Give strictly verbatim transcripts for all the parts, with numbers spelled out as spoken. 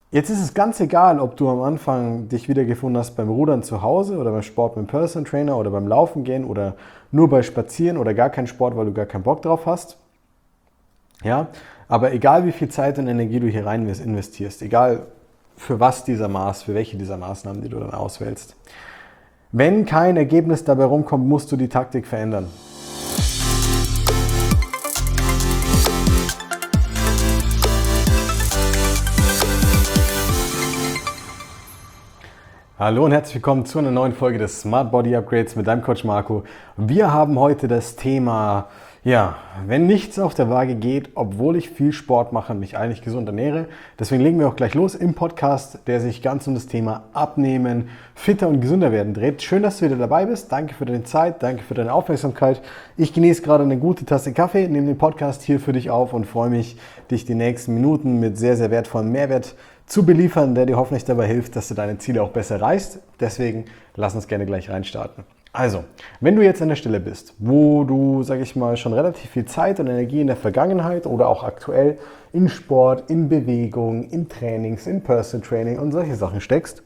Jetzt ist es ganz egal, ob du am Anfang dich wiedergefunden hast beim Rudern zu Hause oder beim Sport mit dem Personal Trainer oder beim Laufen gehen oder nur bei Spazieren oder gar keinen Sport, weil du gar keinen Bock drauf hast. Ja, aber egal wie viel Zeit und Energie du hier rein investierst, egal für was dieser Maß, für welche dieser Maßnahmen, die du dann auswählst, wenn kein Ergebnis dabei rumkommt, musst du die Taktik verändern. Hallo und herzlich willkommen zu einer neuen Folge des Smart Body Upgrades mit deinem Coach Marco. Wir haben heute das Thema, ja, wenn nichts auf der Waage geht, obwohl ich viel Sport mache und mich eigentlich gesund ernähre. Deswegen legen wir auch gleich los im Podcast, der sich ganz um das Thema Abnehmen, fitter und gesünder werden dreht. Schön, dass du wieder dabei bist. Danke für deine Zeit, danke für deine Aufmerksamkeit. Ich genieße gerade eine gute Tasse Kaffee, nehme den Podcast hier für dich auf und freue mich, dich die nächsten Minuten mit sehr, sehr wertvollem Mehrwert zu beliefern, der dir hoffentlich dabei hilft, dass du deine Ziele auch besser erreichst. Deswegen lass uns gerne gleich reinstarten. Also, wenn du jetzt an der Stelle bist, wo du, sage ich mal, schon relativ viel Zeit und Energie in der Vergangenheit oder auch aktuell in Sport, in Bewegung, in Trainings, in Personal Training und solche Sachen steckst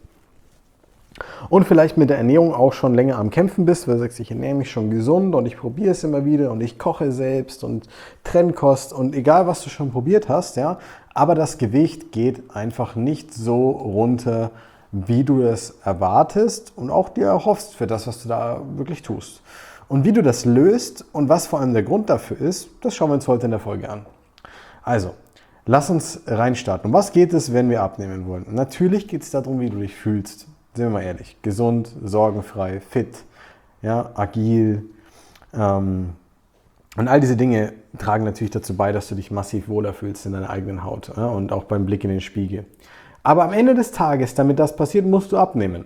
und vielleicht mit der Ernährung auch schon länger am Kämpfen bist, weil du sagst, ich ernähre mich schon gesund und ich probiere es immer wieder und ich koche selbst und Trennkost und egal, was du schon probiert hast, ja, aber das Gewicht geht einfach nicht so runter, wie du es erwartest und auch dir erhoffst für das, was du da wirklich tust. Und wie du das löst und was vor allem der Grund dafür ist, das schauen wir uns heute in der Folge an. Also, lass uns reinstarten. Um was geht es, wenn wir abnehmen wollen? Natürlich geht es darum, wie du dich fühlst. Sind wir mal ehrlich. Gesund, sorgenfrei, fit, ja, agil. Ähm, und all diese Dinge tragen natürlich dazu bei, dass du dich massiv wohler fühlst in deiner eigenen Haut, ja, und auch beim Blick in den Spiegel. Aber am Ende des Tages, damit das passiert, musst du abnehmen.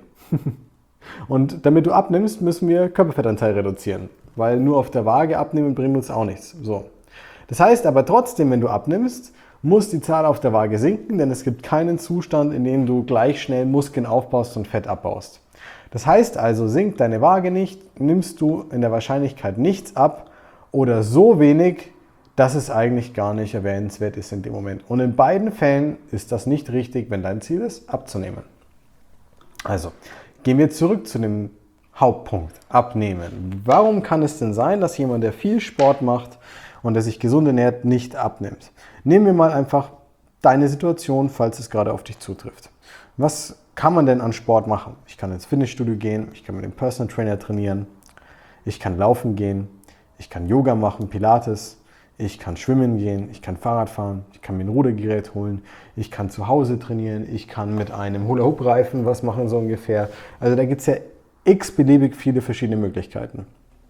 Und damit du abnimmst, müssen wir Körperfettanteil reduzieren. Weil nur auf der Waage abnehmen bringt uns auch nichts. So. Das heißt aber trotzdem, wenn du abnimmst, muss die Zahl auf der Waage sinken, denn es gibt keinen Zustand, in dem du gleich schnell Muskeln aufbaust und Fett abbaust. Das heißt also, sinkt deine Waage nicht, nimmst du in der Wahrscheinlichkeit nichts ab oder so wenig, dass es eigentlich gar nicht erwähnenswert ist in dem Moment. Und in beiden Fällen ist das nicht richtig, wenn dein Ziel ist, abzunehmen. Also, gehen wir zurück zu dem Hauptpunkt, abnehmen. Warum kann es denn sein, dass jemand, der viel Sport macht und der sich gesund ernährt, nicht abnimmt? Nehmen wir mal einfach deine Situation, falls es gerade auf dich zutrifft. Was kann man denn an Sport machen? Ich kann ins Fitnessstudio gehen, ich kann mit dem Personal Trainer trainieren, ich kann laufen gehen, ich kann Yoga machen, Pilates, ich kann schwimmen gehen, ich kann Fahrrad fahren, ich kann mir ein Rudergerät holen, ich kann zu Hause trainieren, ich kann mit einem Hula-Hoop-Reifen was machen, so ungefähr. Also da gibt es ja x-beliebig viele verschiedene Möglichkeiten.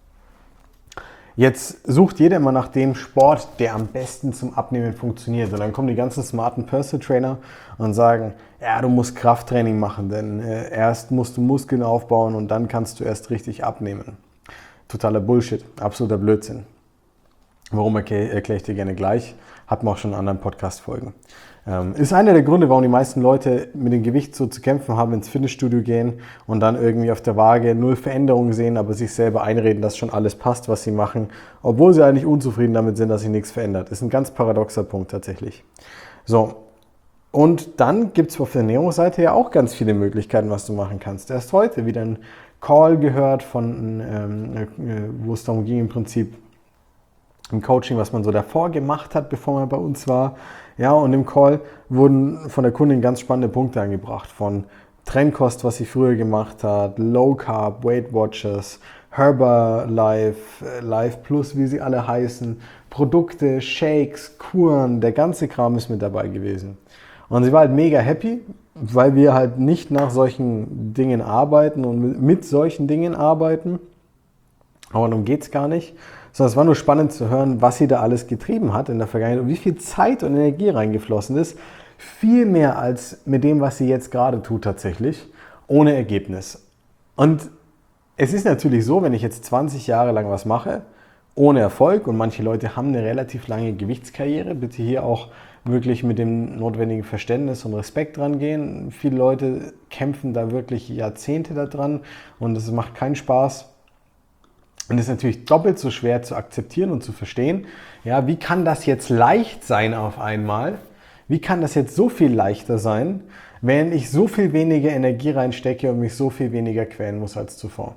Jetzt sucht jeder immer nach dem Sport, der am besten zum Abnehmen funktioniert. Und dann kommen die ganzen smarten Personal Trainer und sagen, ja, du musst Krafttraining machen, denn äh, erst musst du Muskeln aufbauen und dann kannst du erst richtig abnehmen. Totaler Bullshit, absoluter Blödsinn. Warum erkläre erklär ich dir gerne gleich, hatten wir auch schon in anderen Podcast-Folgen. Ähm, ist einer der Gründe, warum die meisten Leute mit dem Gewicht so zu kämpfen haben, ins Fitnessstudio gehen und dann irgendwie auf der Waage null Veränderungen sehen, aber sich selber einreden, dass schon alles passt, was sie machen, obwohl sie eigentlich unzufrieden damit sind, dass sich nichts verändert. Ist ein ganz paradoxer Punkt tatsächlich. So, und dann gibt es auf der Ernährungsseite ja auch ganz viele Möglichkeiten, was du machen kannst. Erst heute wieder ein Call gehört, von, ähm, wo es darum ging im Prinzip, im Coaching, was man so davor gemacht hat, bevor man bei uns war. Ja, und im Call wurden von der Kundin ganz spannende Punkte angebracht. Von Trennkost, was sie früher gemacht hat, Low Carb, Weight Watchers, Herbalife, Life Plus, wie sie alle heißen, Produkte, Shakes, Kuren, der ganze Kram ist mit dabei gewesen. Und sie war halt mega happy, weil wir halt nicht nach solchen Dingen arbeiten und mit solchen Dingen arbeiten. Aber darum geht es gar nicht. Sondern es war nur spannend zu hören, was sie da alles getrieben hat in der Vergangenheit und wie viel Zeit und Energie reingeflossen ist. Viel mehr als mit dem, was sie jetzt gerade tut tatsächlich, ohne Ergebnis. Und es ist natürlich so, wenn ich jetzt zwanzig Jahre lang was mache, ohne Erfolg, und manche Leute haben eine relativ lange Gewichtskarriere, bitte hier auch wirklich mit dem notwendigen Verständnis und Respekt dran gehen. Viele Leute kämpfen da wirklich Jahrzehnte daran und es macht keinen Spaß. Und es ist natürlich doppelt so schwer zu akzeptieren und zu verstehen, ja, wie kann das jetzt leicht sein auf einmal, wie kann das jetzt so viel leichter sein, wenn ich so viel weniger Energie reinstecke und mich so viel weniger quälen muss als zuvor?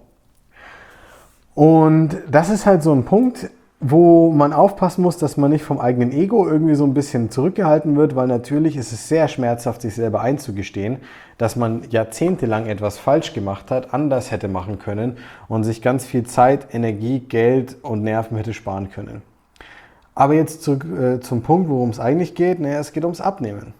Und das ist halt so ein Punkt, wo man aufpassen muss, dass man nicht vom eigenen Ego irgendwie so ein bisschen zurückgehalten wird, weil natürlich ist es sehr schmerzhaft, sich selber einzugestehen, dass man jahrzehntelang etwas falsch gemacht hat, anders hätte machen können und sich ganz viel Zeit, Energie, Geld und Nerven hätte sparen können. Aber jetzt zu, äh, zum Punkt, worum es eigentlich geht, naja, es geht ums Abnehmen.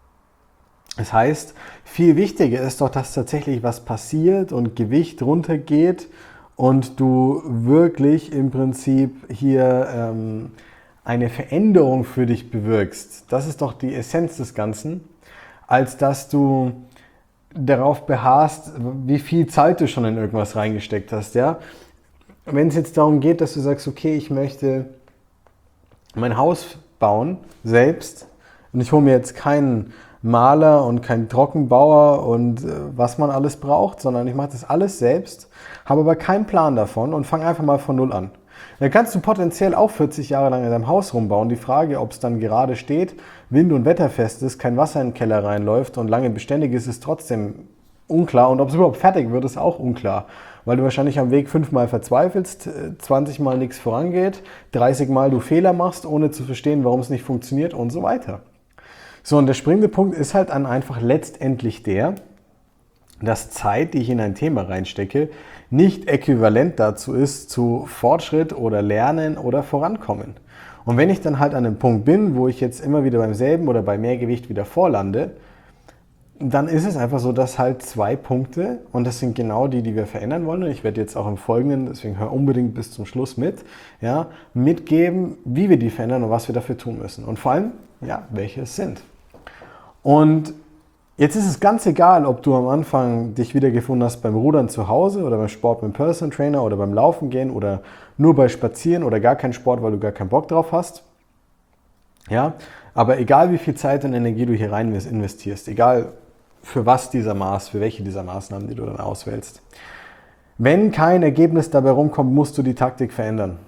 Das heißt, viel wichtiger ist doch, dass tatsächlich was passiert und Gewicht runtergeht und du wirklich im Prinzip hier ähm, eine Veränderung für dich bewirkst. Das ist doch die Essenz des Ganzen, als dass du darauf beharrst, wie viel Zeit du schon in irgendwas reingesteckt hast. Ja? Wenn es jetzt darum geht, dass du sagst, okay, ich möchte mein Haus bauen, selbst, und ich hole mir jetzt keinen Maler und keinen Trockenbauer und äh, was man alles braucht, sondern ich mache das alles selbst, habe aber keinen Plan davon und fange einfach mal von Null an. Dann kannst du potenziell auch vierzig Jahre lang in deinem Haus rumbauen. Die Frage, ob es dann gerade steht, wind- und wetterfest ist, kein Wasser in den Keller reinläuft und lange beständig ist, ist trotzdem unklar. Und ob es überhaupt fertig wird, ist auch unklar. Weil du wahrscheinlich am Weg fünfmal verzweifelst, zwanzig Mal nichts vorangeht, dreißig Mal du Fehler machst, ohne zu verstehen, warum es nicht funktioniert und so weiter. So, und der springende Punkt ist halt dann einfach letztendlich der, dass Zeit, die ich in ein Thema reinstecke, nicht äquivalent dazu ist zu Fortschritt oder Lernen oder Vorankommen. Und wenn ich dann halt an einem Punkt bin, wo ich jetzt immer wieder beim selben oder bei mehr Gewicht wieder vorlande, dann ist es einfach so, dass halt zwei Punkte, und das sind genau die, die wir verändern wollen, und ich werde jetzt auch im Folgenden, deswegen hör unbedingt bis zum Schluss mit, ja, mitgeben, wie wir die verändern und was wir dafür tun müssen. Und vor allem, ja, welche es sind. Und jetzt ist es ganz egal, ob du am Anfang dich wiedergefunden hast beim Rudern zu Hause oder beim Sport mit dem Personal Trainer oder beim Laufen gehen oder nur bei Spazieren oder gar kein Sport, weil du gar keinen Bock drauf hast. Ja, aber egal wie viel Zeit und Energie du hier rein investierst, egal für was dieser Maß, für welche dieser Maßnahmen, die du dann auswählst. Wenn kein Ergebnis dabei rumkommt, musst du die Taktik verändern.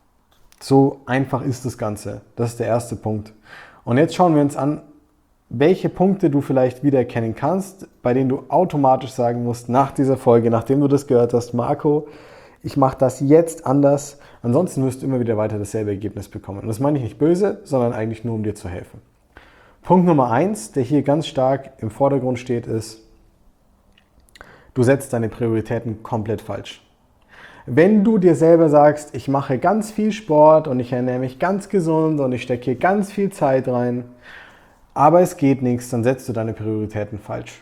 So einfach ist das Ganze. Das ist der erste Punkt. Und jetzt schauen wir uns an, welche Punkte du vielleicht wiedererkennen kannst, bei denen du automatisch sagen musst, nach dieser Folge, nachdem du das gehört hast, Marco, ich mache das jetzt anders, ansonsten wirst du immer wieder weiter dasselbe Ergebnis bekommen. Und das meine ich nicht böse, sondern eigentlich nur, um dir zu helfen. Punkt Nummer eins, der hier ganz stark im Vordergrund steht, ist, du setzt deine Prioritäten komplett falsch. Wenn du dir selber sagst, ich mache ganz viel Sport und ich ernähre mich ganz gesund und ich stecke hier ganz viel Zeit rein, aber es geht nichts, dann setzt du deine Prioritäten falsch.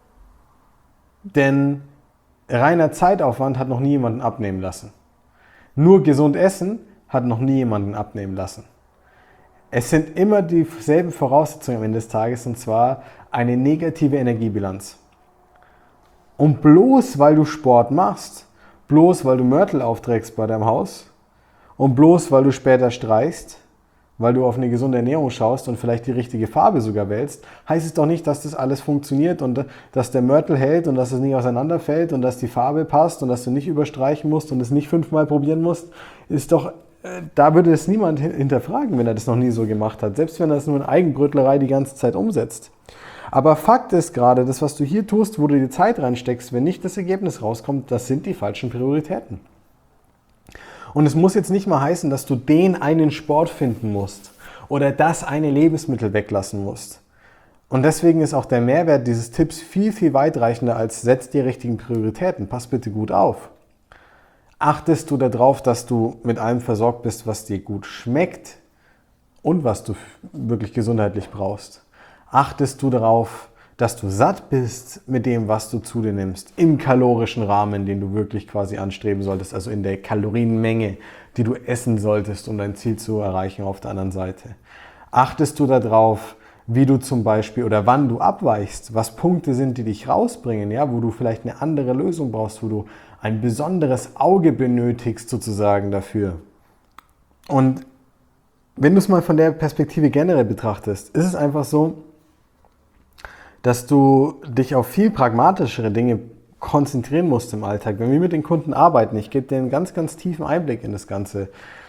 Denn reiner Zeitaufwand hat noch nie jemanden abnehmen lassen. Nur gesund essen hat noch nie jemanden abnehmen lassen. Es sind immer dieselben Voraussetzungen am Ende des Tages, und zwar eine negative Energiebilanz. Und bloß weil du Sport machst, bloß weil du Mörtel aufträgst bei deinem Haus und bloß weil du später streichst, weil du auf eine gesunde Ernährung schaust und vielleicht die richtige Farbe sogar wählst, heißt es doch nicht, dass das alles funktioniert und dass der Mörtel hält und dass es nicht auseinanderfällt und dass die Farbe passt und dass du nicht überstreichen musst und es nicht fünfmal probieren musst. Ist doch, äh, da würde es niemand hinterfragen, wenn er das noch nie so gemacht hat, selbst wenn er es nur in Eigenbrötlerei die ganze Zeit umsetzt. Aber Fakt ist gerade, das, was du hier tust, wo du die Zeit reinsteckst, wenn nicht das Ergebnis rauskommt, das sind die falschen Prioritäten. Und es muss jetzt nicht mal heißen, dass du den einen Sport finden musst oder das eine Lebensmittel weglassen musst. Und deswegen ist auch der Mehrwert dieses Tipps viel, viel weitreichender als setz die richtigen Prioritäten. Pass bitte gut auf. Achtest du darauf, dass du mit allem versorgt bist, was dir gut schmeckt und was du wirklich gesundheitlich brauchst? Achtest du darauf, dass du satt bist mit dem, was du zu dir nimmst, im kalorischen Rahmen, den du wirklich quasi anstreben solltest, also in der Kalorienmenge, die du essen solltest, um dein Ziel zu erreichen auf der anderen Seite? Achtest du darauf, wie du zum Beispiel oder wann du abweichst, was Punkte sind, die dich rausbringen, ja, wo du vielleicht eine andere Lösung brauchst, wo du ein besonderes Auge benötigst sozusagen dafür? Und wenn du es mal von der Perspektive generell betrachtest, ist es einfach so, dass du dich auf viel pragmatischere Dinge konzentrieren musst im Alltag. Wenn wir mit den Kunden arbeiten, ich gebe dir einen ganz, ganz tiefen Einblick in das Ganze,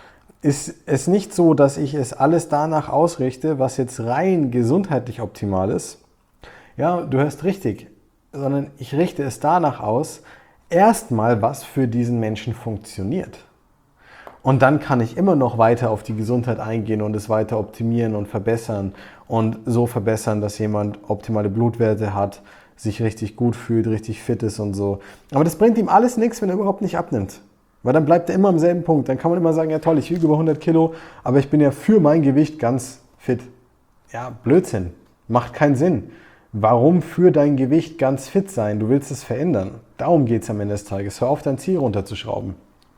ist es nicht so, dass ich es alles danach ausrichte, was jetzt rein gesundheitlich optimal ist. Ja, du hörst richtig, sondern ich richte es danach aus, erstmal, was für diesen Menschen funktioniert. Und dann kann ich immer noch weiter auf die Gesundheit eingehen und es weiter optimieren und verbessern und so verbessern, dass jemand optimale Blutwerte hat, sich richtig gut fühlt, richtig fit ist und so. Aber das bringt ihm alles nichts, wenn er überhaupt nicht abnimmt. Weil dann bleibt er immer am selben Punkt. Dann kann man immer sagen, ja toll, ich wiege über hundert Kilo, aber ich bin ja für mein Gewicht ganz fit. Ja, Blödsinn. Macht keinen Sinn. Warum für dein Gewicht ganz fit sein? Du willst es verändern. Darum geht es am Ende des Tages. Hör auf, dein Ziel runterzuschrauben.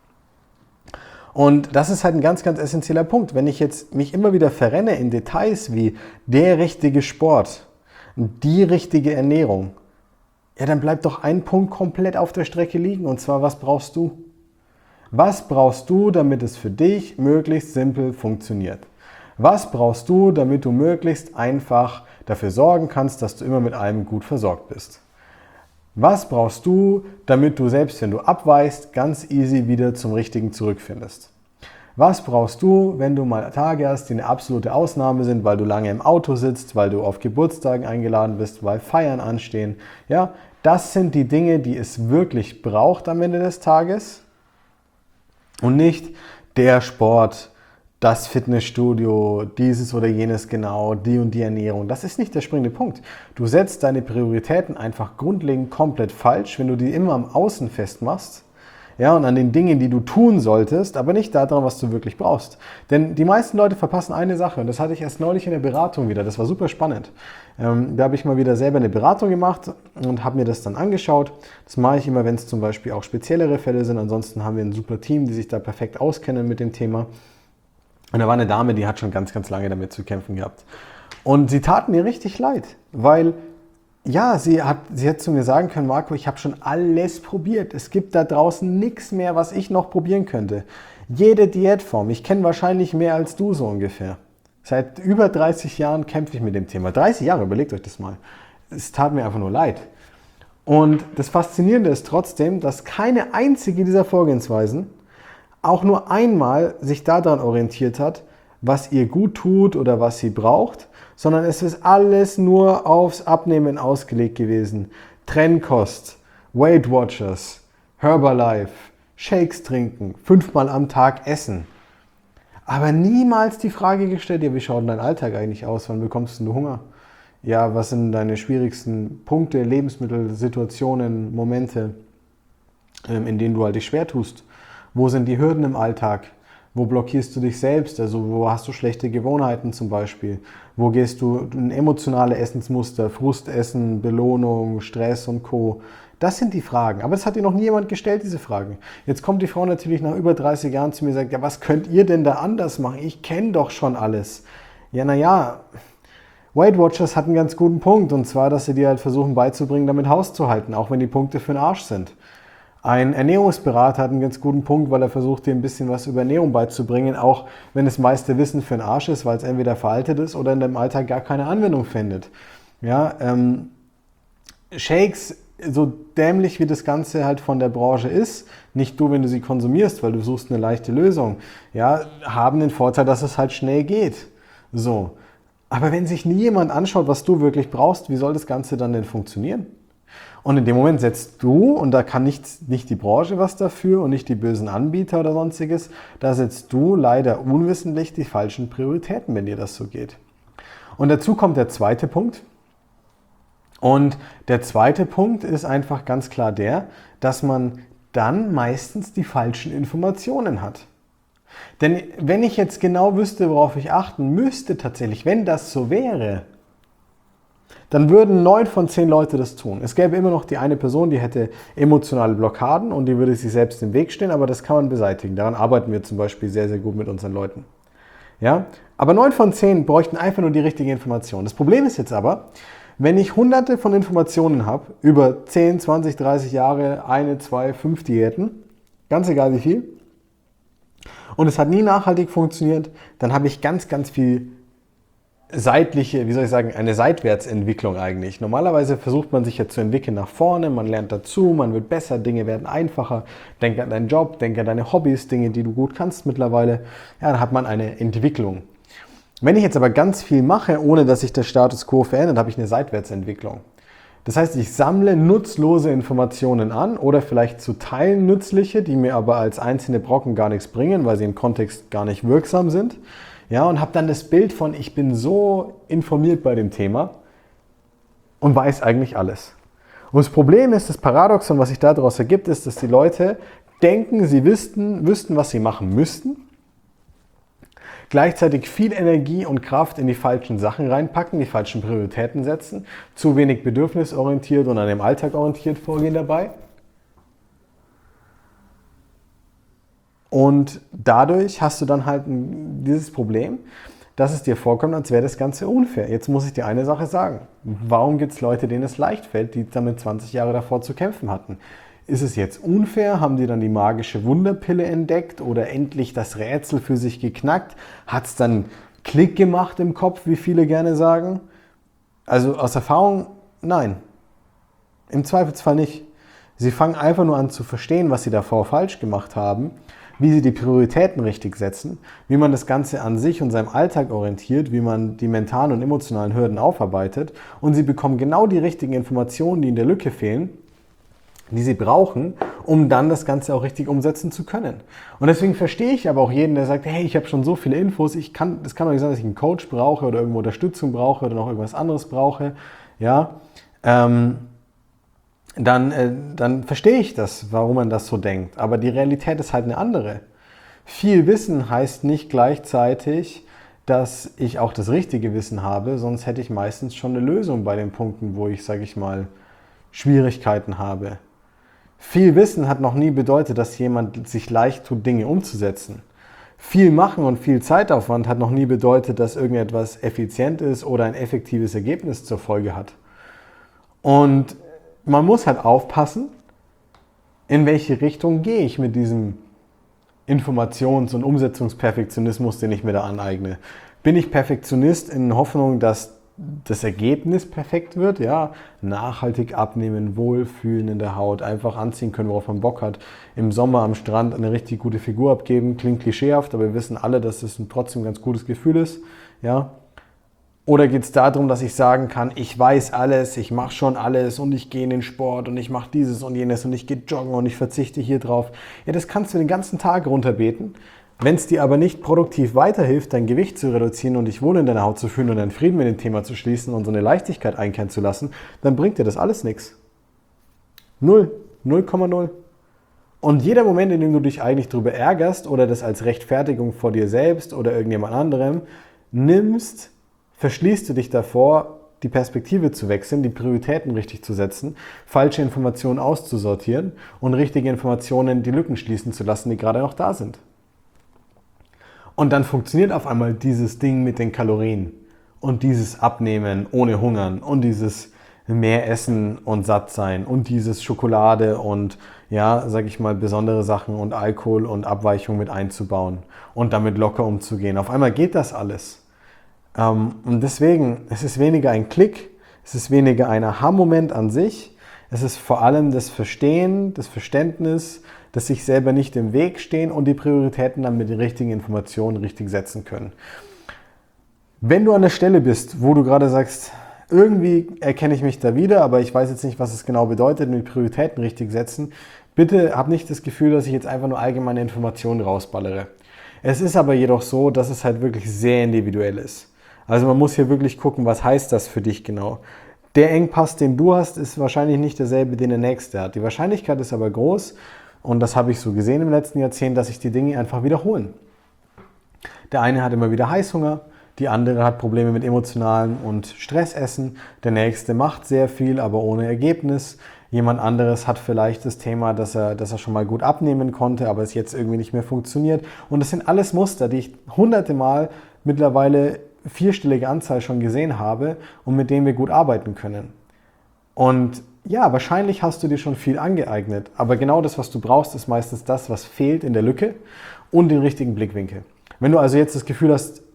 Und das ist halt ein ganz, ganz essentieller Punkt. Wenn ich jetzt mich immer wieder verrenne in Details wie der richtige Sport, die richtige Ernährung, ja, dann bleibt doch ein Punkt komplett auf der Strecke liegen. Und zwar, was brauchst du? Was brauchst du, damit es für dich möglichst simpel funktioniert? Was brauchst du, damit du möglichst einfach dafür sorgen kannst, dass du immer mit allem gut versorgt bist? Was brauchst du, damit du selbst, wenn du abweichst, ganz easy wieder zum Richtigen zurückfindest? Was brauchst du, wenn du mal Tage hast, die eine absolute Ausnahme sind, weil du lange im Auto sitzt, weil du auf Geburtstagen eingeladen bist, weil Feiern anstehen? Ja, das sind die Dinge, die es wirklich braucht am Ende des Tages und nicht der Sport, das Fitnessstudio, dieses oder jenes genau, die und die Ernährung. Das ist nicht der springende Punkt. Du setzt deine Prioritäten einfach grundlegend komplett falsch, wenn du die immer am Außen festmachst, ja, und an den Dingen, die du tun solltest, aber nicht daran, was du wirklich brauchst. Denn die meisten Leute verpassen eine Sache und das hatte ich erst neulich in der Beratung wieder. Das war super spannend. Ähm, da habe ich mal wieder selber eine Beratung gemacht und habe mir das dann angeschaut. Das mache ich immer, wenn es zum Beispiel auch speziellere Fälle sind. Ansonsten haben wir ein super Team, die sich da perfekt auskennen mit dem Thema. Und da war eine Dame, die hat schon ganz, ganz lange damit zu kämpfen gehabt. Und sie tat mir richtig leid, weil ja, sie hat, sie hat zu mir sagen können, Marco, ich habe schon alles probiert. Es gibt da draußen nichts mehr, was ich noch probieren könnte. Jede Diätform, ich kenne wahrscheinlich mehr als du so ungefähr. Seit über dreißig Jahren kämpfe ich mit dem Thema. dreißig Jahre, überlegt euch das mal. Es tat mir einfach nur leid. Und das Faszinierende ist trotzdem, dass keine einzige dieser Vorgehensweisen auch nur einmal sich daran orientiert hat, was ihr gut tut oder was sie braucht, sondern es ist alles nur aufs Abnehmen ausgelegt gewesen. Trennkost, Weight Watchers, Herbalife, Shakes trinken, fünfmal am Tag essen. Aber niemals die Frage gestellt, ja, wie schaut denn dein Alltag eigentlich aus? Wann bekommst du Hunger? Ja, was sind deine schwierigsten Punkte, Lebensmittel, Situationen, Momente, in denen du halt dich schwer tust? Wo sind die Hürden im Alltag? Wo blockierst du dich selbst? Also wo hast du schlechte Gewohnheiten zum Beispiel? Wo gehst du in emotionale Essensmuster, Frustessen, Belohnung, Stress und Co.? Das sind die Fragen. Aber das hat dir noch nie jemand gestellt, diese Fragen. Jetzt kommt die Frau natürlich nach über dreißig Jahren zu mir und sagt, ja, was könnt ihr denn da anders machen? Ich kenne doch schon alles. Ja, naja, Weight Watchers hat einen ganz guten Punkt. Und zwar, dass sie dir halt versuchen beizubringen, damit Haus zu halten, auch wenn die Punkte für den Arsch sind. Ein Ernährungsberater hat einen ganz guten Punkt, weil er versucht, dir ein bisschen was über Ernährung beizubringen, auch wenn das meiste Wissen für den Arsch ist, weil es entweder veraltet ist oder in deinem Alltag gar keine Anwendung findet. Ja, ähm, Shakes, so dämlich wie das Ganze halt von der Branche ist, nicht du, wenn du sie konsumierst, weil du suchst eine leichte Lösung, ja, haben den Vorteil, dass es halt schnell geht. So. Aber wenn sich nie jemand anschaut, was du wirklich brauchst, wie soll das Ganze dann denn funktionieren? Und in dem Moment setzt du, und da kann nicht, nicht die Branche was dafür und nicht die bösen Anbieter oder sonstiges, da setzt du leider unwissentlich die falschen Prioritäten, wenn dir das so geht. Und dazu kommt der zweite Punkt. Und der zweite Punkt ist einfach ganz klar der, dass man dann meistens die falschen Informationen hat. Denn wenn ich jetzt genau wüsste, worauf ich achten müsste tatsächlich, wenn das so wäre, dann würden neun von zehn Leute das tun. Es gäbe immer noch die eine Person, die hätte emotionale Blockaden und die würde sich selbst im Weg stehen, aber das kann man beseitigen. Daran arbeiten wir zum Beispiel sehr, sehr gut mit unseren Leuten. Ja? Aber neun von zehn bräuchten einfach nur die richtige Information. Das Problem ist jetzt aber, wenn ich hunderte von Informationen habe, über zehn, zwanzig, dreißig Jahre, eine, zwei, fünf Diäten, ganz egal wie viel, und es hat nie nachhaltig funktioniert, dann habe ich ganz, ganz viel seitliche, wie soll ich sagen, eine Seitwärtsentwicklung eigentlich. Normalerweise versucht man sich ja zu entwickeln nach vorne, man lernt dazu, man wird besser, Dinge werden einfacher. Denk an deinen Job, denk an deine Hobbys, Dinge, die du gut kannst mittlerweile. Ja, dann hat man eine Entwicklung. Wenn ich jetzt aber ganz viel mache, ohne dass sich der Status quo verändert, habe ich eine Seitwärtsentwicklung. Das heißt, ich sammle nutzlose Informationen an oder vielleicht zu Teilen nützliche, die mir aber als einzelne Brocken gar nichts bringen, weil sie im Kontext gar nicht wirksam sind. Ja, und habe dann das Bild von, ich bin so informiert bei dem Thema und weiß eigentlich alles. Und das Problem ist, das Paradoxon, was sich daraus ergibt, ist, dass die Leute denken, sie wüssten, wüssten, was sie machen müssten, gleichzeitig viel Energie und Kraft in die falschen Sachen reinpacken, die falschen Prioritäten setzen, zu wenig bedürfnisorientiert und an dem Alltag orientiert vorgehen dabei. Und dadurch hast du dann halt dieses Problem, dass es dir vorkommt, als wäre das Ganze unfair. Jetzt muss ich dir eine Sache sagen. Warum gibt es Leute, denen es leicht fällt, die damit zwanzig Jahre davor zu kämpfen hatten? Ist es jetzt unfair? Haben die dann die magische Wunderpille entdeckt oder endlich das Rätsel für sich geknackt? Hat es dann Klick gemacht im Kopf, wie viele gerne sagen? Also aus Erfahrung, nein. Im Zweifelsfall nicht. Sie fangen einfach nur an zu verstehen, was sie davor falsch gemacht haben, wie sie die Prioritäten richtig setzen, wie man das Ganze an sich und seinem Alltag orientiert, wie man die mentalen und emotionalen Hürden aufarbeitet, und sie bekommen genau die richtigen Informationen, die in der Lücke fehlen, die sie brauchen, um dann das Ganze auch richtig umsetzen zu können. Und deswegen verstehe ich aber auch jeden, der sagt, hey, ich habe schon so viele Infos, ich kann, das kann doch nicht sein, dass ich einen Coach brauche oder irgendwo Unterstützung brauche oder noch irgendwas anderes brauche. Ja, ähm, dann, äh, dann verstehe ich das, warum man das so denkt. Aber die Realität ist halt eine andere. Viel Wissen heißt nicht gleichzeitig, dass ich auch das richtige Wissen habe, sonst hätte ich meistens schon eine Lösung bei den Punkten, wo ich, sage ich mal, Schwierigkeiten habe. Viel Wissen hat noch nie bedeutet, dass jemand sich leicht tut, Dinge umzusetzen. Viel Machen und viel Zeitaufwand hat noch nie bedeutet, dass irgendetwas effizient ist oder ein effektives Ergebnis zur Folge hat. Und man muss halt aufpassen, in welche Richtung gehe ich mit diesem Informations- und Umsetzungsperfektionismus, den ich mir da aneigne. Bin ich Perfektionist in Hoffnung, dass das Ergebnis perfekt wird, ja, nachhaltig abnehmen, wohlfühlen in der Haut, einfach anziehen können, worauf man Bock hat, im Sommer am Strand eine richtig gute Figur abgeben, klingt klischeehaft, aber wir wissen alle, dass es ein trotzdem ganz gutes Gefühl ist, ja. Oder geht es darum, dass ich sagen kann, ich weiß alles, ich mache schon alles und ich gehe in den Sport und ich mache dieses und jenes und ich gehe joggen und ich verzichte hier drauf. Ja, das kannst du den ganzen Tag runterbeten. Wenn es dir aber nicht produktiv weiterhilft, dein Gewicht zu reduzieren und dich wohl in deiner Haut zu fühlen und deinen Frieden mit dem Thema zu schließen und so eine Leichtigkeit einkehren zu lassen, dann bringt dir das alles nichts. Null. null Komma null. Und jeder Moment, in dem du dich eigentlich darüber ärgerst oder das als Rechtfertigung vor dir selbst oder irgendjemand anderem nimmst, verschließt du dich davor, die Perspektive zu wechseln, die Prioritäten richtig zu setzen, falsche Informationen auszusortieren und richtige Informationen die Lücken schließen zu lassen, die gerade noch da sind. Und dann funktioniert auf einmal dieses Ding mit den Kalorien und dieses Abnehmen ohne Hungern und dieses mehr Essen und satt sein und dieses Schokolade und, ja, sag ich mal, besondere Sachen und Alkohol und Abweichung mit einzubauen und damit locker umzugehen. Auf einmal geht das alles. Und deswegen, es ist weniger ein Klick, es ist weniger ein Aha-Moment an sich, es ist vor allem das Verstehen, das Verständnis, dass sich selber nicht im Weg stehen und die Prioritäten dann mit den richtigen Informationen richtig setzen können. Wenn du an der Stelle bist, wo du gerade sagst, irgendwie erkenne ich mich da wieder, aber ich weiß jetzt nicht, was es genau bedeutet, mit Prioritäten richtig setzen, bitte hab nicht das Gefühl, dass ich jetzt einfach nur allgemeine Informationen rausballere. Es ist aber jedoch so, dass es halt wirklich sehr individuell ist. Also man muss hier wirklich gucken, was heißt das für dich genau. Der Engpass, den du hast, ist wahrscheinlich nicht derselbe, den der Nächste hat. Die Wahrscheinlichkeit ist aber groß, und das habe ich so gesehen im letzten Jahrzehnt, dass sich die Dinge einfach wiederholen. Der eine hat immer wieder Heißhunger, die andere hat Probleme mit emotionalem und Stressessen, der Nächste macht sehr viel, aber ohne Ergebnis. Jemand anderes hat vielleicht das Thema, dass er, dass er schon mal gut abnehmen konnte, aber es jetzt irgendwie nicht mehr funktioniert. Und das sind alles Muster, die ich hunderte Mal mittlerweile vierstellige Anzahl schon gesehen habe und mit denen wir gut arbeiten können. Und ja, wahrscheinlich hast du dir schon viel angeeignet, aber genau das, was du brauchst, ist meistens das, was fehlt in der Lücke und den richtigen Blickwinkel. Wenn du also jetzt das Gefühl hast,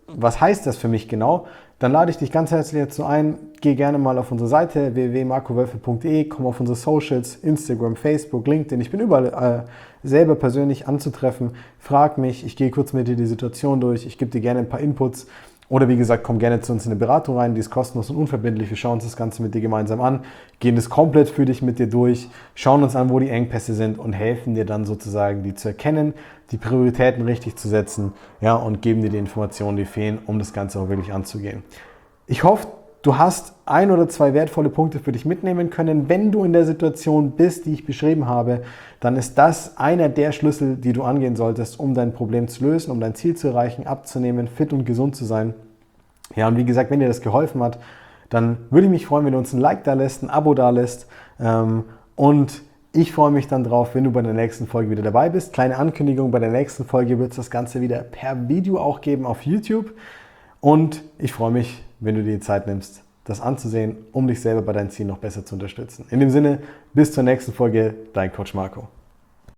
was heißt das für mich genau? Dann lade ich dich ganz herzlich dazu ein, geh gerne mal auf unsere Seite w w w punkt marco wölfe punkt de, komm auf unsere Socials, Instagram, Facebook, LinkedIn. Ich bin überall äh, selber persönlich anzutreffen. Frag mich, ich gehe kurz mit dir die Situation durch, ich gebe dir gerne ein paar Inputs. Oder wie gesagt, komm gerne zu uns in eine Beratung rein, die ist kostenlos und unverbindlich. Wir schauen uns das Ganze mit dir gemeinsam an, gehen das komplett für dich mit dir durch, schauen uns an, wo die Engpässe sind und helfen dir dann sozusagen, die zu erkennen, die Prioritäten richtig zu setzen, ja, und geben dir die Informationen, die fehlen, um das Ganze auch wirklich anzugehen. Ich hoffe, du hast ein oder zwei wertvolle Punkte für dich mitnehmen können. Wenn du in der Situation bist, die ich beschrieben habe, dann ist das einer der Schlüssel, die du angehen solltest, um dein Problem zu lösen, um dein Ziel zu erreichen, abzunehmen, fit und gesund zu sein. Ja, und wie gesagt, wenn dir das geholfen hat, dann würde ich mich freuen, wenn du uns ein Like da lässt, ein Abo da lässt. Und ich freue mich dann drauf, wenn du bei der nächsten Folge wieder dabei bist. Kleine Ankündigung, bei der nächsten Folge wird es das Ganze wieder per Video auch geben auf YouTube. Und ich freue mich, wenn du dir die Zeit nimmst, das anzusehen, um dich selber bei deinen Zielen noch besser zu unterstützen. In dem Sinne, bis zur nächsten Folge, dein Coach Marco.